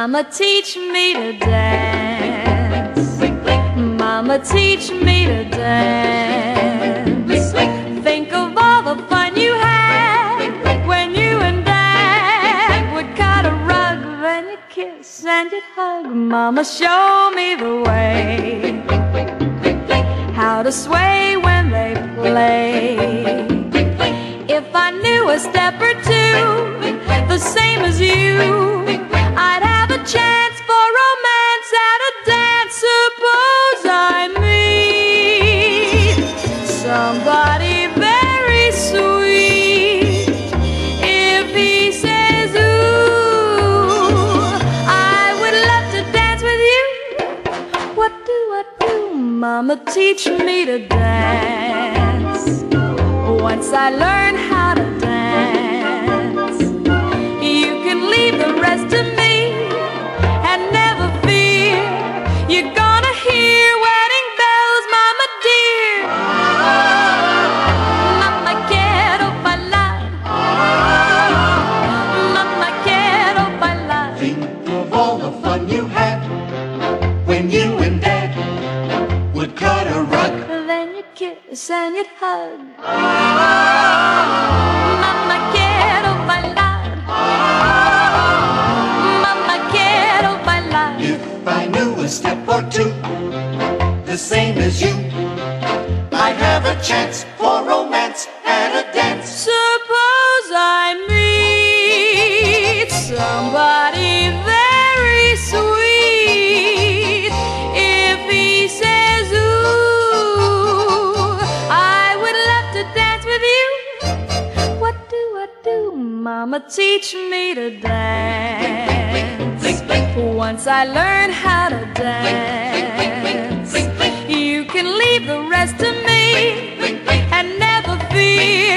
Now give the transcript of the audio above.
Mama, teach me to dance. Mama, teach me to dance. Think of all the fun you had when you and Dad would cut a rug, then you'd kiss and you'd hug. Mama, show me the way, how to sway when they play. If I knew a step or two, the same as you, I'd have a chance for romance at a dance. Suppose I meet somebody very sweet. If he says, ooh, I would love to dance with you. What do I do? Mama, teach me to dance. Once I learn how to dance, you can leave the rest to me and never fear. You're gonna hear wedding bells, Mama dear. Mamma quiero bailar. Mamma quiero bailar. Think of all the fun you had when you and Dad would cut a rug, Then you'd kiss and you'd hug. Mamma quiero bailar. Mamma quiero bailar. if I knew a step or two, the same as you, I'd have a chance for romance at a dance. Suppose I meet somebody very sweet. If he says, ooh, I would love to dance with you. What do I do? Mama, teach me to dance. Once I learn how to dance, you can leave the rest to me and never fear.